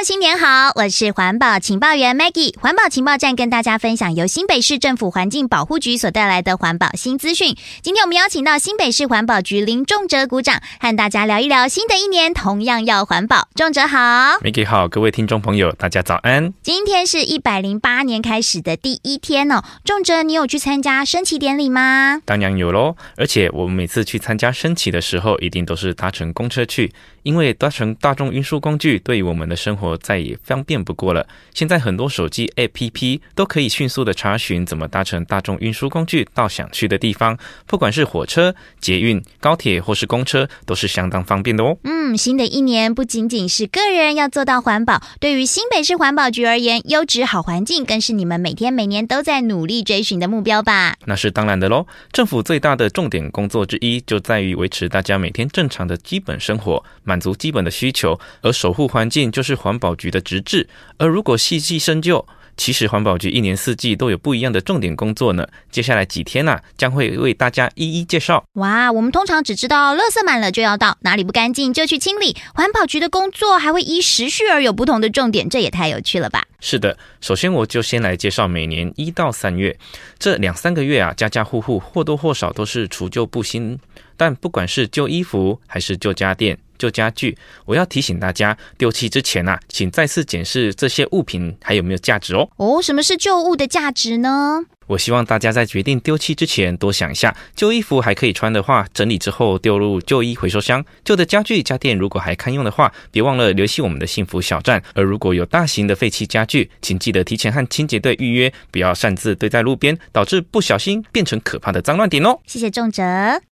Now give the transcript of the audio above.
新年好，我是环保情报员 Maggie。环保情报站跟大家分享由新北市政府环境保护局所带来的环保新资讯。今天我们邀请到新北市环保局林仲哲股长，和大家聊一聊新的一年同样要环保。仲哲好。 Maggie 好，各位听众朋友大家早安。 今天是108年开始的第一天哦，仲哲你有去参加升旗典礼吗？ 当然有咯，而且我们每次去参加升旗的时候一定都是搭乘公车去，因为搭乘大众运输工具对于我们的生活再也方便不过了。现在很多手机 APP 都可以迅速的查询怎么搭乘大众运输工具到想去的地方，不管是火车、捷运、高铁或是公车，都是相当方便的哦。 新的一年不仅仅是个人要做到环保，对于新北市环保局而言，优质好环境更是你们每天每年都在努力追寻的目标吧？ 那是当然的咯，政府最大的重点工作之一就在于维持大家每天正常的基本生活，满足基本的需求，而守护环境就是环保局的职责。而如果细细深究，其实环保局一年四季都有不一样的重点工作呢。接下来几天将会为大家一一介绍。 哇，我们通常只知道垃圾满了就要倒，哪里不干净就去清理，环保局的工作还会依时序而有不同的重点，这也太有趣了吧。 是的，首先我就先来介绍每年1到3月这2-3个月家家户户或多或少都是除旧布新，但不管是旧衣服还是旧家电、旧家具，我要提醒大家，丢弃之前请再次检视这些物品还有没有价值哦。 什么是旧物的价值呢？ 我希望大家在决定丢弃之前多想一下，旧衣服还可以穿的话，整理之后丢入旧衣回收箱；旧的家具家电如果还堪用的话，别忘了联系我们的幸福小站。而如果有大型的废弃家具，请记得提前和清洁队预约，不要擅自堆在路边，导致不小心变成可怕的脏乱点哦。 谢谢仲哲。